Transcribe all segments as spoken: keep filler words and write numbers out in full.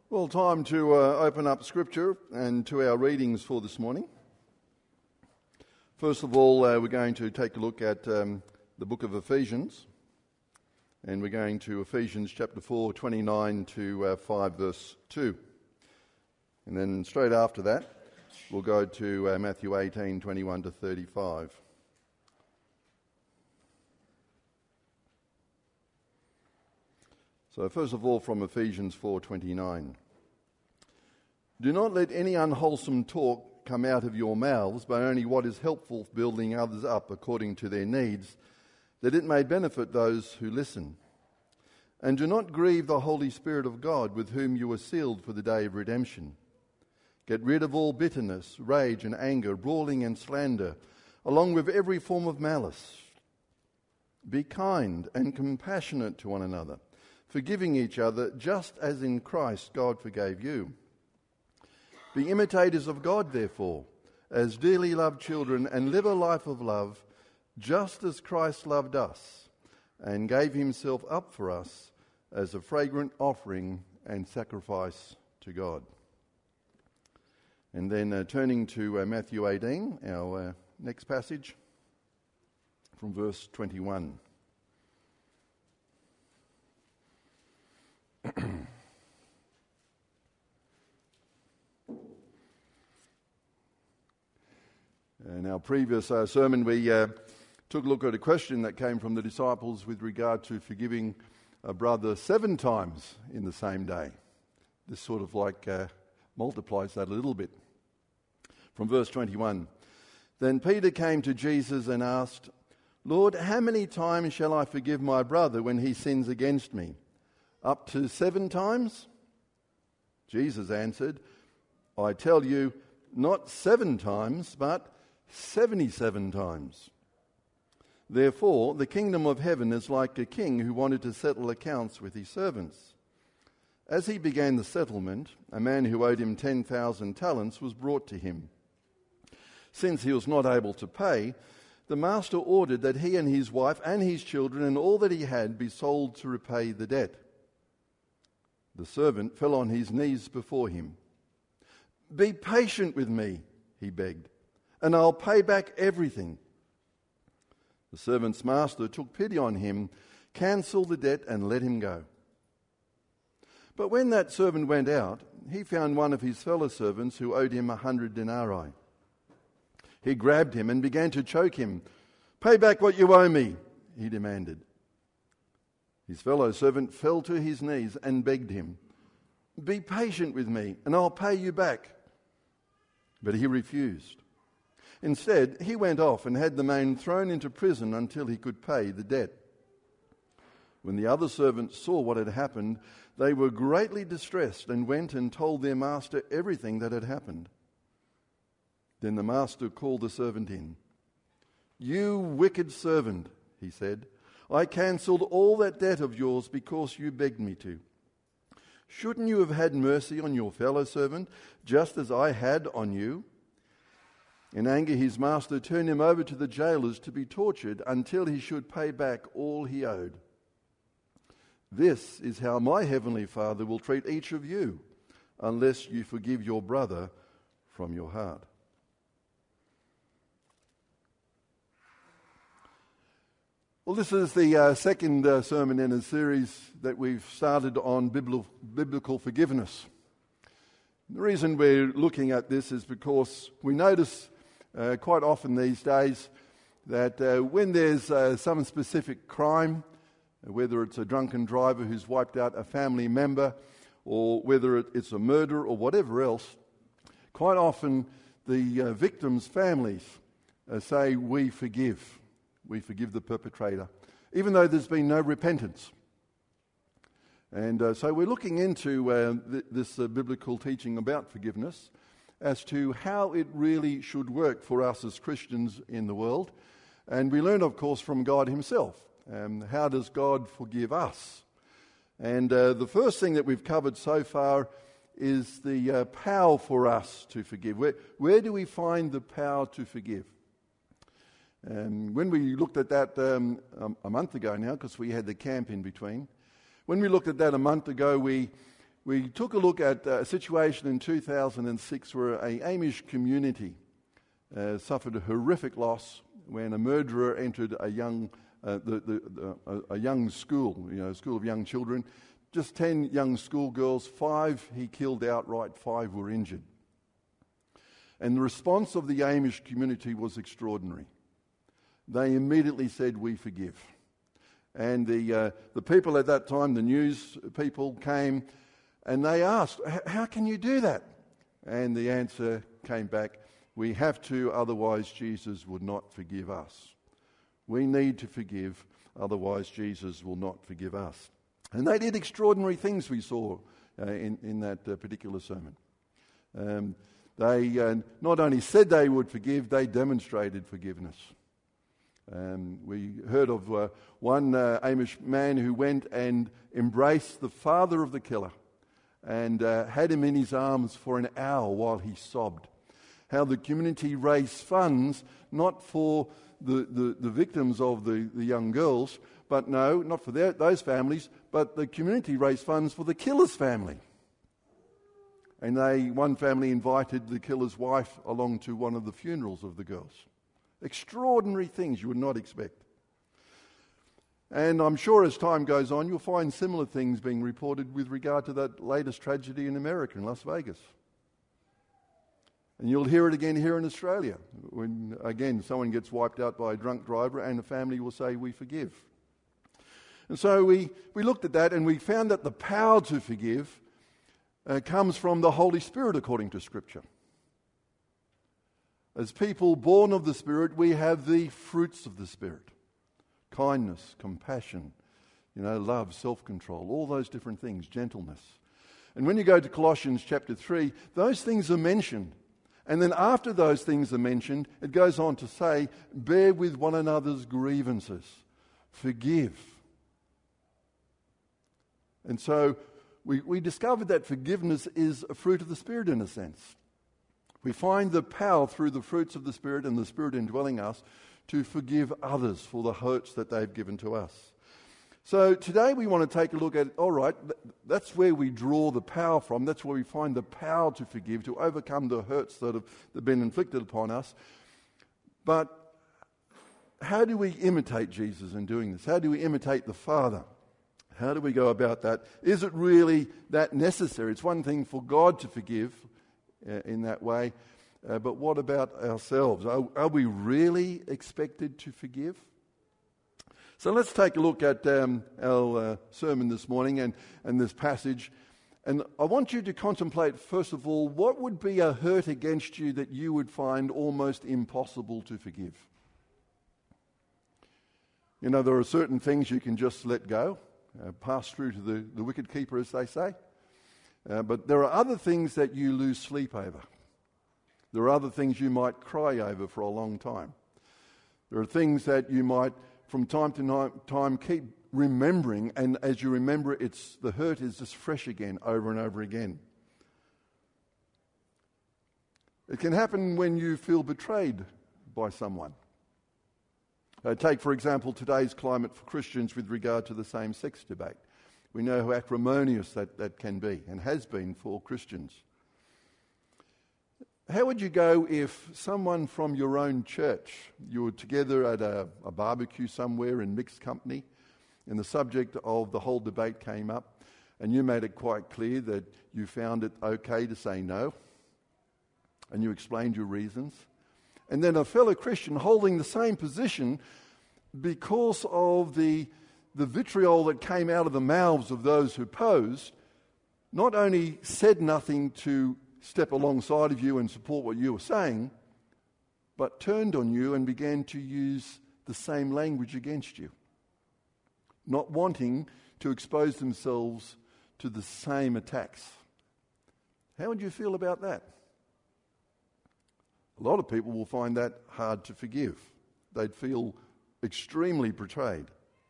Well, time to uh, open up Scripture and to our readings for this morning. First of all, uh, we're going to take a look at um, the book of Ephesians, and we're going to Ephesians chapter four, twenty-nine to uh, five, verse two. And then straight after that, we'll go to uh, Matthew eighteen, twenty-one to thirty-five. So first of all, from Ephesians four twenty-nine. Do not let any unwholesome talk come out of your mouths, but only what is helpful for building others up according to their needs, that it may benefit those who listen. And do not grieve the Holy Spirit of God, with whom you were sealed for the day of redemption. Get rid of all bitterness, rage and anger, brawling and slander, along with every form of malice. Be kind and compassionate to one another, forgiving each other, just as in Christ God forgave you. Be imitators of God, therefore, as dearly loved children, and live a life of love, just as Christ loved us, and gave himself up for us as a fragrant offering and sacrifice to God. And then uh, turning to uh, Matthew eighteen, our uh, next passage, from verse twenty-one. In our previous uh, sermon, we uh, took a look at a question that came from the disciples with regard to forgiving a brother seven times in the same day. This sort of like uh, multiplies that a little bit. From verse twenty-one, Then Peter came to Jesus and asked, Lord, how many times shall I forgive my brother when he sins against me? Up to seven times? Jesus answered, I tell you, not seven times, but seventy-seven times. Therefore, the kingdom of heaven is like a king who wanted to settle accounts with his servants. As he began the settlement, a man who owed him ten thousand talents was brought to him. Since he was not able to pay, the master ordered that he and his wife and his children and all that he had be sold to repay the debt. The servant fell on his knees before him. Be patient with me, he begged, and I'll pay back everything. The servant's master took pity on him, cancelled the debt, and let him go. But when that servant went out, he found one of his fellow servants who owed him a hundred denarii. He grabbed him and began to choke him. Pay back what you owe me, he demanded. His fellow servant fell to his knees and begged him, Be patient with me, and I'll pay you back. But he refused. Instead, he went off and had the man thrown into prison until he could pay the debt. When the other servants saw what had happened, they were greatly distressed and went and told their master everything that had happened. Then the master called the servant in. You wicked servant, he said, I cancelled all that debt of yours because you begged me to. Shouldn't you have had mercy on your fellow servant, just as I had on you? In anger, his master turned him over to the jailers to be tortured until he should pay back all he owed. This is how my heavenly Father will treat each of you, unless you forgive your brother from your heart. Well, this is the uh, second uh, sermon in a series that we've started on biblical, biblical forgiveness. The reason we're looking at this is because we notice uh, quite often these days that uh, when there's uh, some specific crime, whether it's a drunken driver who's wiped out a family member, or whether it, it's a murder or whatever else, quite often the uh, victims' families uh, say, we forgive. We forgive the perpetrator, even though there's been no repentance. And uh, so we're looking into uh, th- this uh, biblical teaching about forgiveness as to how it really should work for us as Christians in the world. And we learn, of course, from God himself. Um, how does God forgive us? And uh, the first thing that we've covered so far is the uh, power for us to forgive. Where, where do we find the power to forgive? Um, when we looked at that um, um, a month ago now, because we had the camp in between, when we looked at that a month ago, we we took a look at a situation in two thousand six where a Amish community uh, suffered a horrific loss when a murderer entered a young uh, the, the, the, a, a young school, you know, a school of young children. Just ten young schoolgirls, five he killed outright, five were injured. And the response of the Amish community was extraordinary. They immediately said, "We forgive." And the uh, the people at that time, the news people, came and they asked, "How can you do that?" And the answer came back, "We have to, otherwise Jesus would not forgive us. We need to forgive, otherwise Jesus will not forgive us." And they did extraordinary things, we saw uh, in, in that uh, particular sermon. Um, they uh, not only said they would forgive, they demonstrated forgiveness. Um, we heard of uh, one uh, Amish man who went and embraced the father of the killer and uh, had him in his arms for an hour while he sobbed. How the community raised funds not for the, the, the victims of the, the young girls, but no, not for their, those families, but the community raised funds for the killer's family. And they, one family invited the killer's wife along to one of the funerals of the girls. Extraordinary things you would not expect. And I'm sure as time goes on, you'll find similar things being reported with regard to that latest tragedy in America, in Las Vegas. And you'll hear it again here in Australia, when, again, someone gets wiped out by a drunk driver and the family will say, "We forgive." And so we, we looked at that and we found that the power to forgive uh, comes from the Holy Spirit according to Scripture. As people born of the Spirit, we have the fruits of the Spirit. Kindness, compassion, you know, love, self-control, all those different things, gentleness. And when you go to Colossians chapter three, those things are mentioned. And then after those things are mentioned, it goes on to say, bear with one another's grievances. Forgive. And so we, we discovered that forgiveness is a fruit of the Spirit in a sense. We find the power through the fruits of the Spirit and the Spirit indwelling us to forgive others for the hurts that they've given to us. So today we want to take a look at, all right, that's where we draw the power from. That's where we find the power to forgive, to overcome the hurts that have, that have been inflicted upon us. But how do we imitate Jesus in doing this? How do we imitate the Father? How do we go about that? Is it really that necessary? It's one thing for God to forgive uh, in that way, uh, but what about ourselves? Are, are we really expected to forgive? So let's take a look at um, our uh, sermon this morning and, and this passage. And I want you to contemplate, first of all, what would be a hurt against you that you would find almost impossible to forgive? You know, there are certain things you can just let go. Uh, pass through to the, the wicket keeper, as they say. Uh, but there are other things that you lose sleep over. There are other things you might cry over for a long time. There are things that you might, from time to time, keep remembering, and as you remember it, it's, the hurt is just fresh again, over and over again. It can happen when you feel betrayed by someone. Uh, take, for example, today's climate for Christians with regard to the same-sex debate. We know how acrimonious that, that can be and has been for Christians. How would you go if someone from your own church, you were together at a, a barbecue somewhere in mixed company, and the subject of the whole debate came up, and you made it quite clear that you found it okay to say no, and you explained your reasons, and then a fellow Christian holding the same position, because of the, the vitriol that came out of the mouths of those who opposed, not only said nothing to step alongside of you and support what you were saying, but turned on you and began to use the same language against you, not wanting to expose themselves to the same attacks. How would you feel about that? A lot of people will find that hard to forgive. They'd feel extremely betrayed.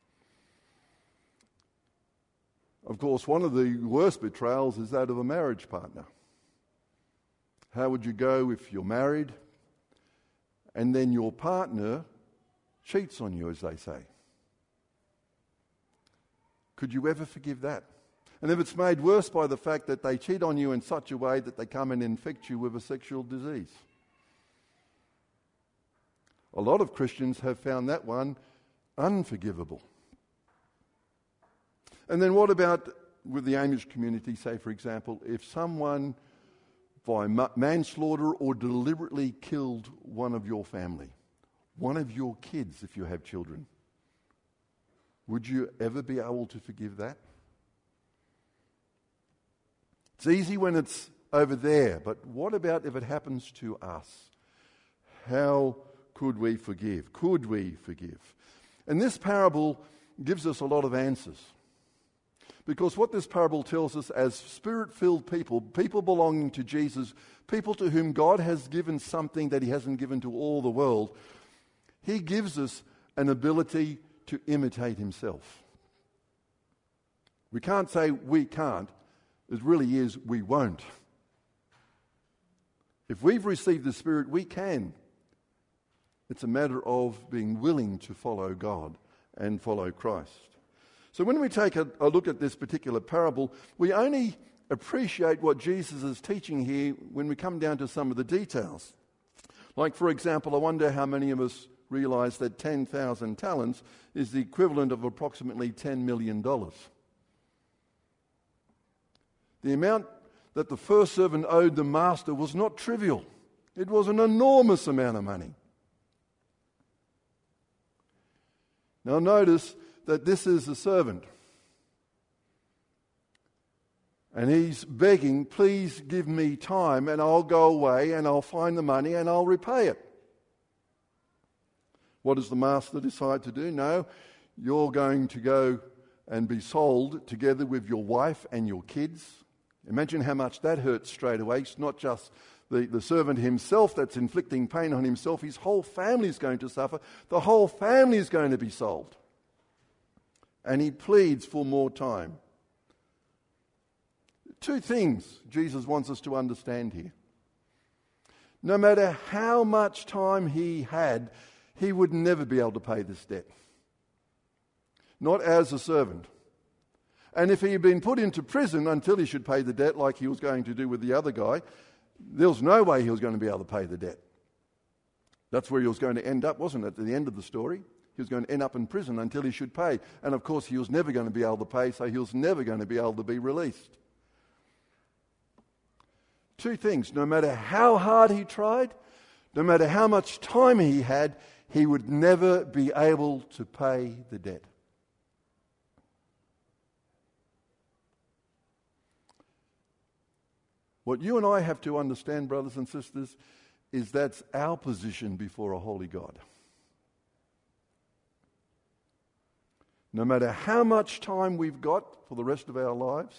Of course, one of the worst betrayals is that of a marriage partner. How would you go if you're married and then your partner cheats on you, as they say? Could you ever forgive that? And if it's made worse by the fact that they cheat on you in such a way that they come and infect you with a sexual disease. A lot of Christians have found that one unforgivable. And then what about with the Amish community, say for example, if someone by manslaughter or deliberately killed one of your family, one of your kids if you have children, would you ever be able to forgive that? It's easy when it's over there, but what about if it happens to us? How could we forgive? Could we forgive? And this parable gives us a lot of answers. Because what this parable tells us as Spirit-filled people, people belonging to Jesus, people to whom God has given something that he hasn't given to all the world, he gives us an ability to imitate himself. We can't say we can't. It really is we won't. If we've received the Spirit, we can. It's a matter of being willing to follow God and follow Christ. So when we take a, a look at this particular parable, we only appreciate what Jesus is teaching here when we come down to some of the details. Like, for example, I wonder how many of us realize that ten thousand talents is the equivalent of approximately ten million dollars. The amount that the first servant owed the master was not trivial. It was an enormous amount of money. Now notice that this is a servant. And he's begging, please give me time and I'll go away and I'll find the money and I'll repay it. What does the master decide to do? No, you're going to go and be sold together with your wife and your kids. Imagine how much that hurts straight away. It's not just the, the servant himself that's inflicting pain on himself. His whole family is going to suffer. The whole family is going to be sold. And he pleads for more time. Two things Jesus wants us to understand here. No matter how much time he had, he would never be able to pay this debt. Not as a servant. And if he had been put into prison until he should pay the debt like he was going to do with the other guy, there was no way he was going to be able to pay the debt. That's where he was going to end up, wasn't it, at the end of the story? He was going to end up in prison until he should pay. And of course he was never going to be able to pay, so he was never going to be able to be released. Two things. No matter how hard he tried, no matter how much time he had, he would never be able to pay the debt. What you and I have to understand, brothers and sisters, is that's our position before a holy God. No matter how much time we've got for the rest of our lives,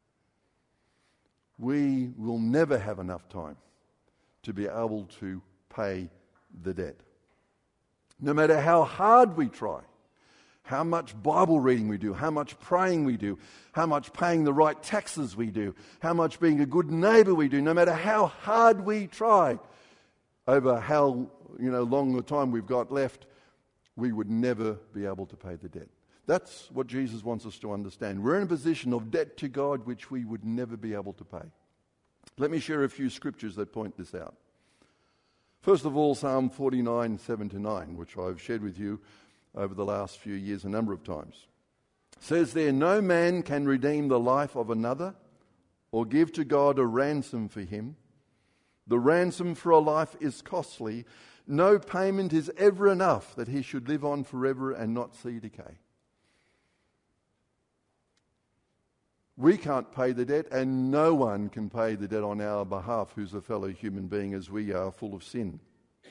we will never have enough time to be able to pay the debt. No matter how hard we try, how much Bible reading we do, how much praying we do, how much paying the right taxes we do, how much being a good neighbour we do, no matter how hard we try, over how you know long the time we've got left, we would never be able to pay the debt. That's what Jesus wants us to understand. We're in a position of debt to God which we would never be able to pay. Let me share a few scriptures that point this out. First of all, Psalm forty-nine, seven to nine, which I've shared with you over the last few years a number of times. It says there, no man can redeem the life of another or give to God a ransom for him. The ransom for a life is costly. No payment is ever enough that he should live on forever and not see decay. We can't pay the debt, and no one can pay the debt on our behalf who's a fellow human being as we are, full of sin.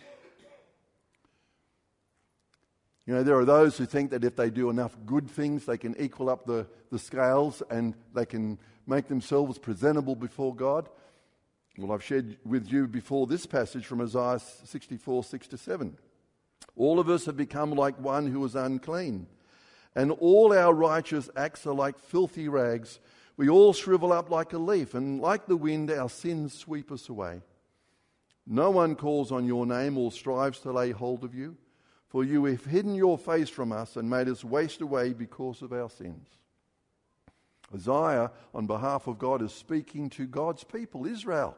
You know, there are those who think that if they do enough good things, they can equal up the, the scales and they can make themselves presentable before God. Well, I've shared with you before this passage from Isaiah sixty-four, six to seven. All of us have become like one who is unclean, and all our righteous acts are like filthy rags. We all shrivel up like a leaf, and like the wind, our sins sweep us away. No one calls on your name or strives to lay hold of you, for you have hidden your face from us and made us waste away because of our sins. Isaiah, on behalf of God, is speaking to God's people, Israel.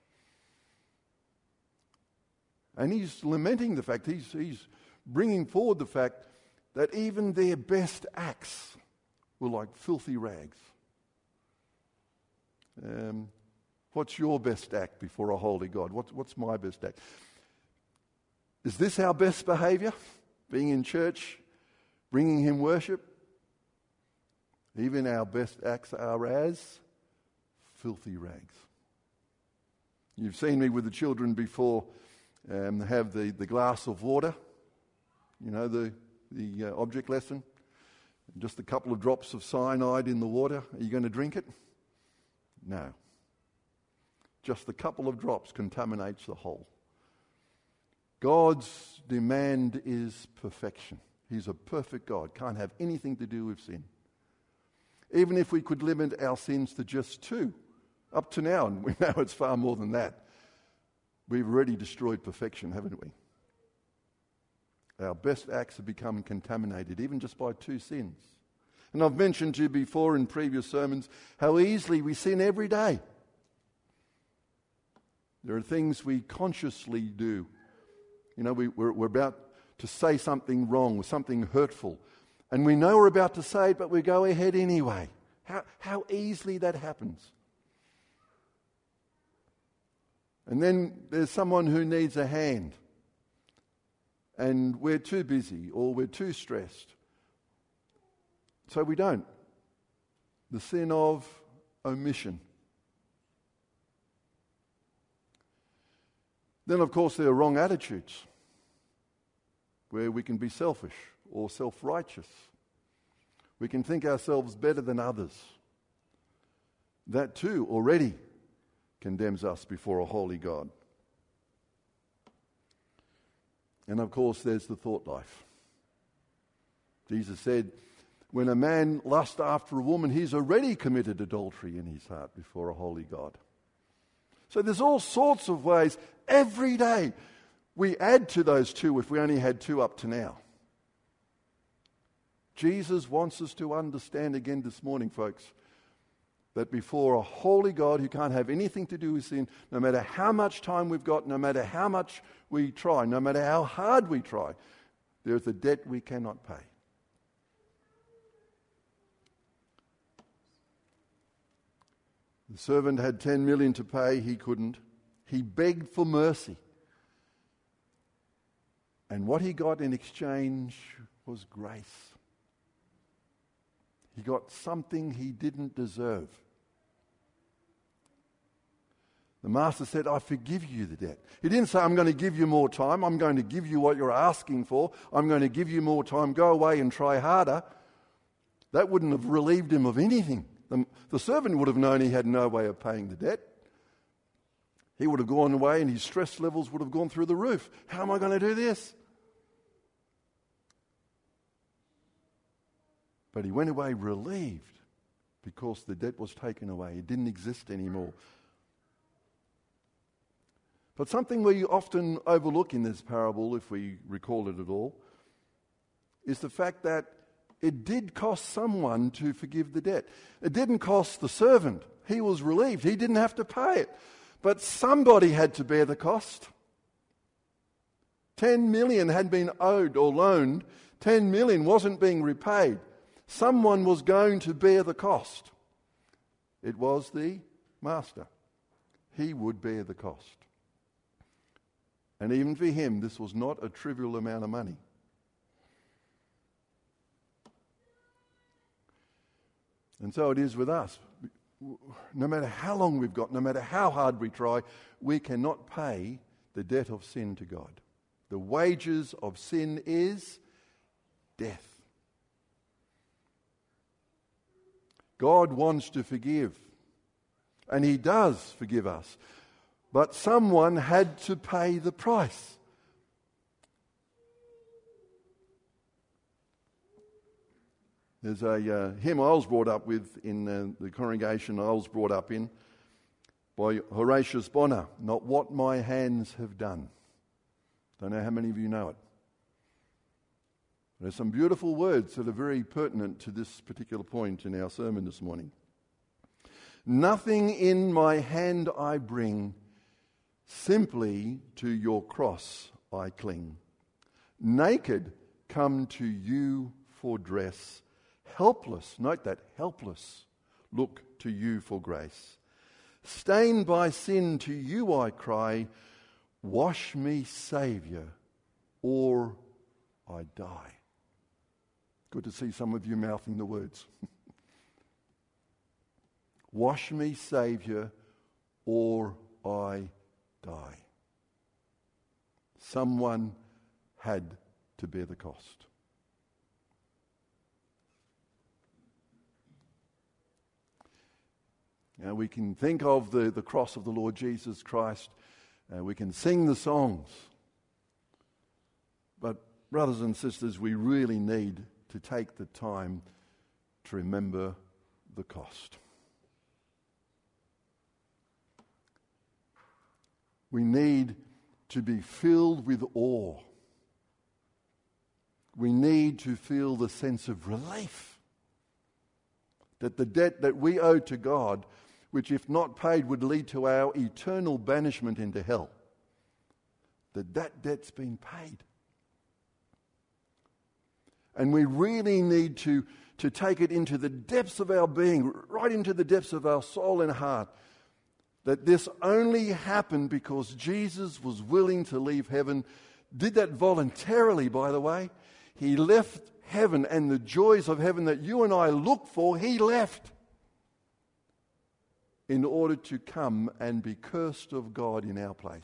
And he's lamenting the fact, he's, he's bringing forward the fact that even their best acts were like filthy rags. Um, what's your best act before a holy God? What's, what's my best act? Is this our best behavior? Being in church, bringing him worship? Even our best acts are as filthy rags. You've seen me with the children before um, have the, the glass of water, you know, the, the uh, object lesson. Just a couple of drops of cyanide in the water. Are you going to drink it? No. Just a couple of drops contaminates the whole. God's demand is perfection. He's a perfect God. Can't have anything to do with sin. Even if we could limit our sins to just two, up to now, and we know it's far more than that, we've already destroyed perfection, haven't we? Our best acts have become contaminated, even just by two sins. And I've mentioned to you before in previous sermons how easily we sin every day. There are things we consciously do. You know, we, we're, we're about to say something wrong, something hurtful, and we know we're about to say it, but we go ahead anyway. How, how easily that happens. And then there's someone who needs a hand, and we're too busy or we're too stressed, so we don't. The sin of omission. Then, of course, there are wrong attitudes, where we can be selfish or self-righteous. We can think ourselves better than others. That too already condemns us before a holy God. And of course, there's the thought life. Jesus said, when a man lusts after a woman, he's already committed adultery in his heart before a holy God. So there's all sorts of ways every day we add to those two if we only had two up to now. Jesus wants us to understand again this morning, folks, that before a holy God who can't have anything to do with sin, no matter how much time we've got, no matter how much we try, no matter how hard we try, there's a debt we cannot pay. The servant had ten million to pay, he couldn't. He begged for mercy. And what he got in exchange was grace. He got something he didn't deserve. The master said, I forgive you the debt. He didn't say, I'm going to give you more time. I'm going to give you what you're asking for. I'm going to give you more time. Go away and try harder. That wouldn't have relieved him of anything. The, the servant would have known he had no way of paying the debt. He would have gone away and his stress levels would have gone through the roof. How am I going to do this? But he went away relieved because the debt was taken away. It didn't exist anymore. But something we often overlook in this parable, if we recall it at all, is the fact that it did cost someone to forgive the debt. It didn't cost the servant. He was relieved. He didn't have to pay it. But somebody had to bear the cost. Ten million had been owed or loaned. Ten million wasn't being repaid. Someone was going to bear the cost. It was the master. He would bear the cost. And even for him, this was not a trivial amount of money. And so it is with us. No matter how long we've got, no matter how hard we try, we cannot pay the debt of sin to God. The wages of sin is death. God wants to forgive, and he does forgive us. But someone had to pay the price. There's a uh, hymn I was brought up with in uh, the congregation I was brought up in by Horatius Bonar, Not What My Hands Have Done. Don't know how many of you know it. There's some beautiful words that are very pertinent to this particular point in our sermon this morning. Nothing in my hand I bring, simply to your cross I cling. Naked come to you for dress, helpless, note that, helpless, look to you for grace. Stained by sin, to you I cry, wash me, Saviour, or I die. Good to see some of you mouthing the words. Wash me, Saviour, or I die. Someone had to bear the cost. Now we can think of the, the cross of the Lord Jesus Christ. Uh, we can sing the songs. But brothers and sisters, we really need to take the time to remember the cost. We need to be filled with awe. We need to feel the sense of relief that the debt that we owe to God, which if not paid would lead to our eternal banishment into hell, that that debt's been paid. And we really need to, to take it into the depths of our being, right into the depths of our soul and heart, that this only happened because Jesus was willing to leave heaven. Did that voluntarily, by the way. He left heaven and the joys of heaven that you and I look for, he left in order to come and be cursed of God in our place.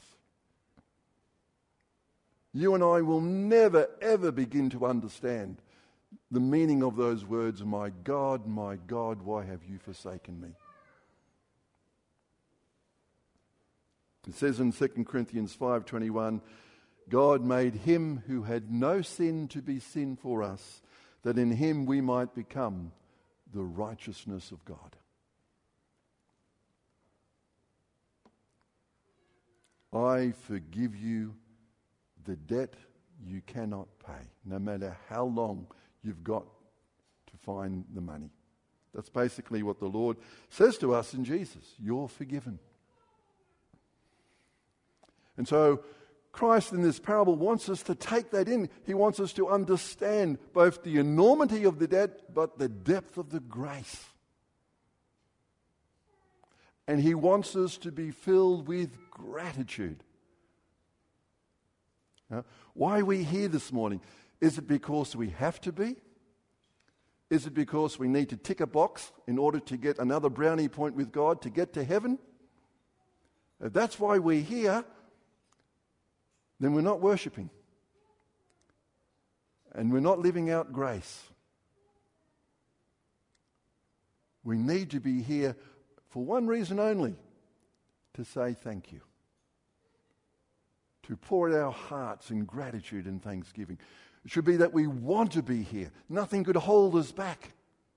You and I will never, ever begin to understand the meaning of those words, my God, my God, why have you forsaken me? It says in Second Corinthians five twenty-one, God made him who had no sin to be sin for us, that in him we might become the righteousness of God. I forgive you the debt you cannot pay, no matter how long you've got to find the money. That's basically what the Lord says to us in Jesus. You're forgiven. And so Christ in this parable wants us to take that in. He wants us to understand both the enormity of the debt, but the depth of the grace. And he wants us to be filled with gratitude. Now, why are we here this morning? Is it because we have to be? Is it because we need to tick a box in order to get another brownie point with God to get to heaven? If that's why we're here, then we're not worshipping. And we're not living out grace. We need to be here for one reason only, to say thank you. To pour out our hearts in gratitude and thanksgiving. It should be that we want to be here. Nothing could hold us back.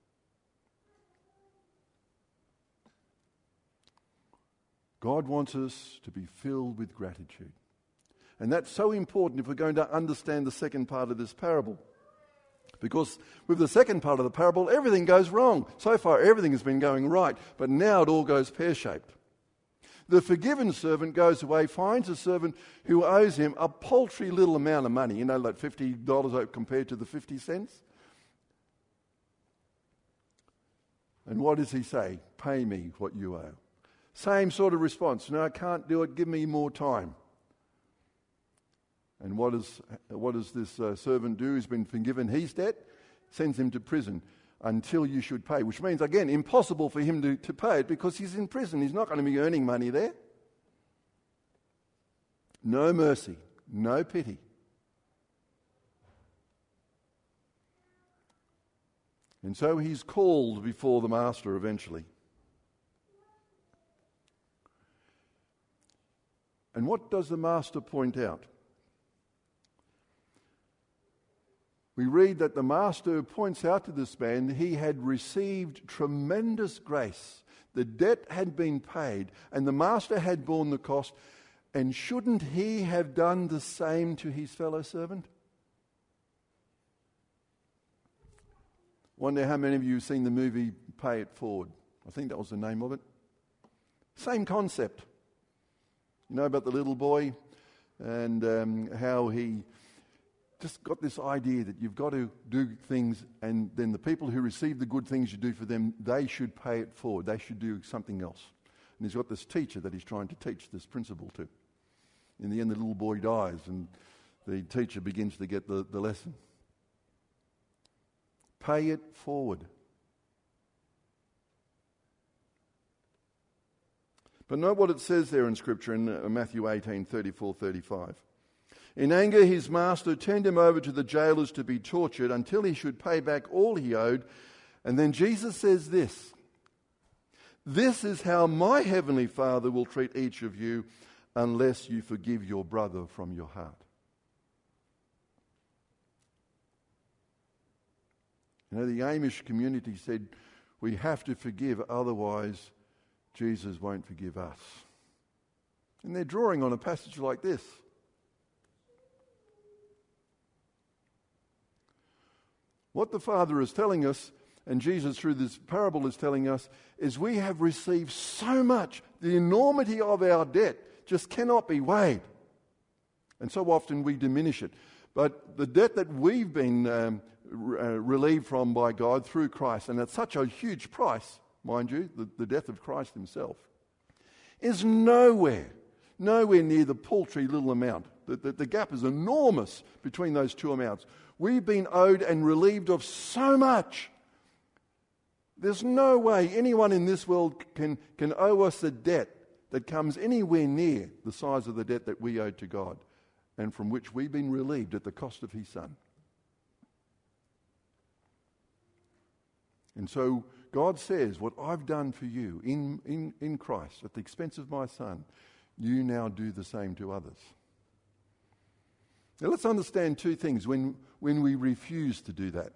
God wants us to be filled with gratitude. And that's so important if we're going to understand the second part of this parable. Because with the second part of the parable, everything goes wrong. So far, everything has been going right, but now it all goes pear-shaped. The forgiven servant goes away, finds a servant who owes him a paltry little amount of money, you know, like fifty dollars compared to the fifty cents. And what does he say? Pay me what you owe. Same sort of response. No, I can't do it. Give me more time. And what does what does this uh, servant do who's been forgiven his debt? Sends him to prison until you should pay, which means, again, impossible for him to, to pay it because he's in prison. He's not going to be earning money there. No mercy, no pity. And so he's called before the master eventually. And what does the master point out? We read that the master points out to this man he had received tremendous grace. The debt had been paid and the master had borne the cost. And shouldn't he have done the same to his fellow servant? Wonder how many of you have seen the movie Pay It Forward. I think that was the name of it. Same concept. You know about the little boy and um, how he just got this idea that you've got to do things, and then the people who receive the good things you do for them, they should pay it forward. They should do something else. And he's got this teacher that he's trying to teach this principle to. In the end, the little boy dies and the teacher begins to get the, the lesson. Pay it forward. But note what it says there in Scripture in uh, Matthew eighteen, thirty-four, thirty-five. In anger, his master turned him over to the jailers to be tortured until he should pay back all he owed. And then Jesus says this, "This is how my heavenly Father will treat each of you unless you forgive your brother from your heart." You know, the Amish community said, we have to forgive, otherwise Jesus won't forgive us. And they're drawing on a passage like this. What the Father is telling us, and Jesus through this parable is telling us, is we have received so much. The enormity of our debt just cannot be weighed. And so often we diminish it. But the debt that we've been um, re- uh, relieved from by God through Christ, and at such a huge price, mind you, the, the death of Christ himself, is nowhere, nowhere near the paltry little amount. The, the, the gap is enormous between those two amounts. We've been owed and relieved of so much. There's no way anyone in this world can, can owe us a debt that comes anywhere near the size of the debt that we owed to God, and from which we've been relieved at the cost of his Son. And so God says, what I've done for you in, in, in Christ at the expense of my Son, you now do the same to others. Now let's understand two things when, when we refuse to do that.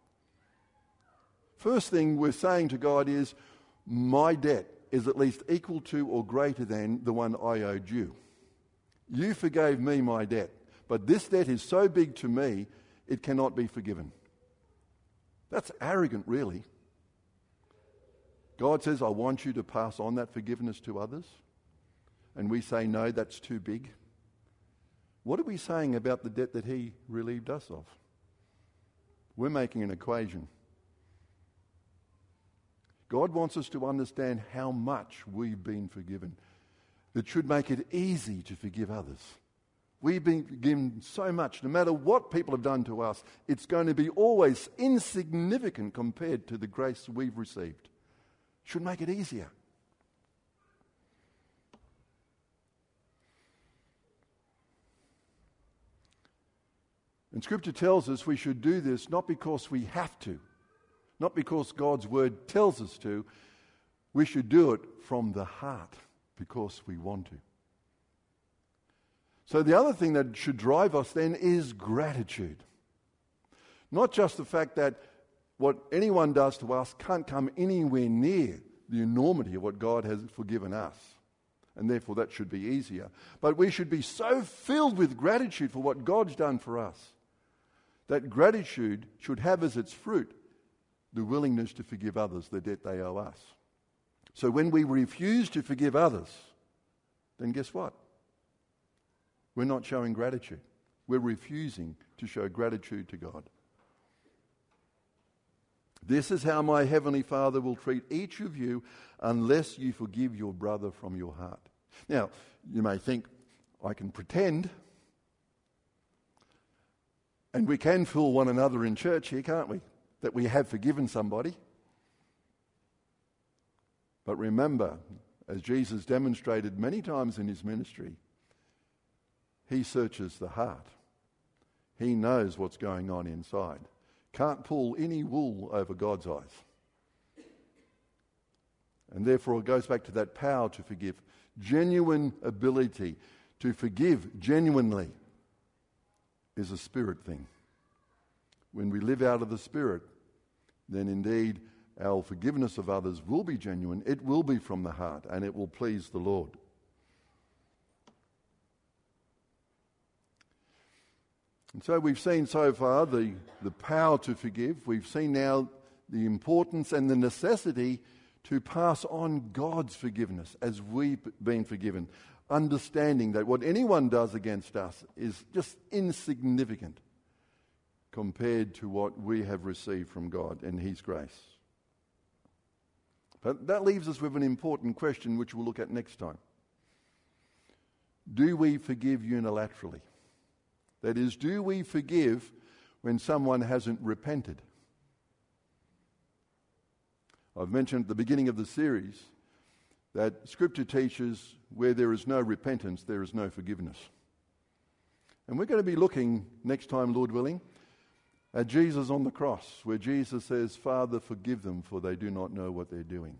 First thing we're saying to God is, my debt is at least equal to or greater than the one I owed you. You forgave me my debt, but this debt is so big to me, it cannot be forgiven. That's arrogant, really. God says, I want you to pass on that forgiveness to others. And we say, no, that's too big. What are we saying about the debt that he relieved us of? We're making an equation. God wants us to understand how much we've been forgiven. It should make it easy to forgive others. We've been given so much, no matter what people have done to us, it's going to be always insignificant compared to the grace we've received. Should make it easier. And Scripture tells us we should do this not because we have to, not because God's Word tells us to. We should do it from the heart because we want to. So the other thing that should drive us then is gratitude. Not just the fact that what anyone does to us can't come anywhere near the enormity of what God has forgiven us. And therefore that should be easier. But we should be so filled with gratitude for what God's done for us that gratitude should have as its fruit the willingness to forgive others the debt they owe us. So when we refuse to forgive others, then guess what? We're not showing gratitude. We're refusing to show gratitude to God. This is how my heavenly Father will treat each of you unless you forgive your brother from your heart. Now, you may think, I can pretend. And we can fool one another in church here, can't we? That we have forgiven somebody. But remember, as Jesus demonstrated many times in his ministry, he searches the heart. He knows what's going on inside. Can't pull any wool over God's eyes. And therefore it goes back to that power to forgive. Genuine ability to forgive genuinely is a spirit thing. When we live out of the Spirit, then indeed our forgiveness of others will be genuine. It will be from the heart and it will please the Lord. And so we've seen so far the, the power to forgive. We've seen now the importance and the necessity to pass on God's forgiveness as we've been forgiven, understanding that what anyone does against us is just insignificant compared to what we have received from God and His grace. But that leaves us with an important question which we'll look at next time. Do we forgive unilaterally? That is, do we forgive when someone hasn't repented? I've mentioned at the beginning of the series that Scripture teaches where there is no repentance, there is no forgiveness. And we're going to be looking next time, Lord willing, at Jesus on the cross, where Jesus says, Father, forgive them, for they do not know what they're doing.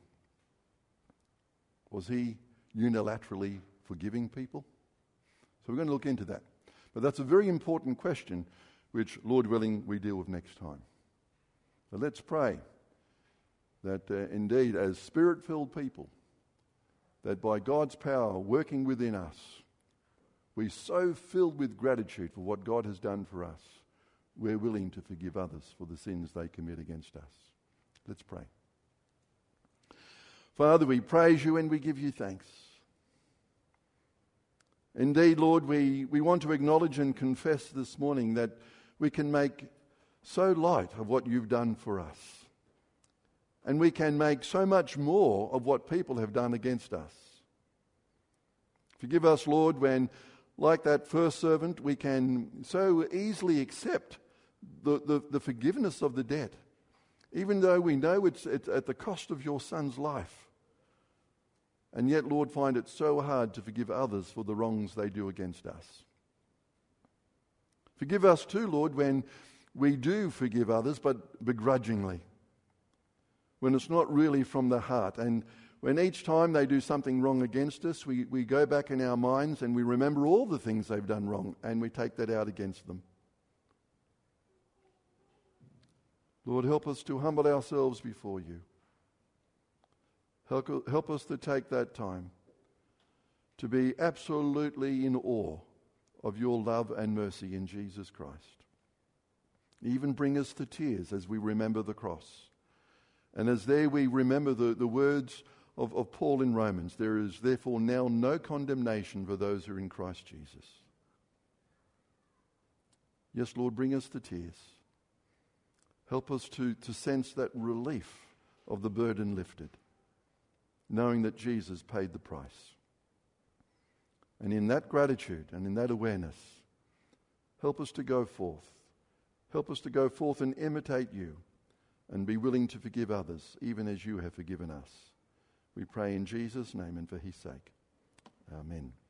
Was He unilaterally forgiving people? So we're going to look into that. But that's a very important question, which, Lord willing, we deal with next time. So let's pray that uh, indeed, as Spirit-filled people, that by God's power working within us, we're so filled with gratitude for what God has done for us, we're willing to forgive others for the sins they commit against us. Let's pray. Father, we praise You and we give You thanks. Indeed, Lord, we, we want to acknowledge and confess this morning that we can make so light of what You've done for us. And we can make so much more of what people have done against us. Forgive us, Lord, when, like that first servant, we can so easily accept the, the, the forgiveness of the debt, even though we know it's, it's at the cost of Your Son's life. And yet, Lord, find it so hard to forgive others for the wrongs they do against us. Forgive us too, Lord, when we do forgive others, but begrudgingly. When it's not really from the heart. And when each time they do something wrong against us, we, we go back in our minds and we remember all the things they've done wrong and we take that out against them. Lord, help us to humble ourselves before You. Help, help us to take that time to be absolutely in awe of Your love and mercy in Jesus Christ. Even bring us to tears as we remember the cross. And as there we remember the, the words of, of Paul in Romans, there is therefore now no condemnation for those who are in Christ Jesus. Yes, Lord, bring us to tears. Help us to, to sense that relief of the burden lifted, knowing that Jesus paid the price. And in that gratitude and in that awareness, help us to go forth. Help us to go forth and imitate You and be willing to forgive others, even as You have forgiven us. We pray in Jesus' name and for His sake. Amen.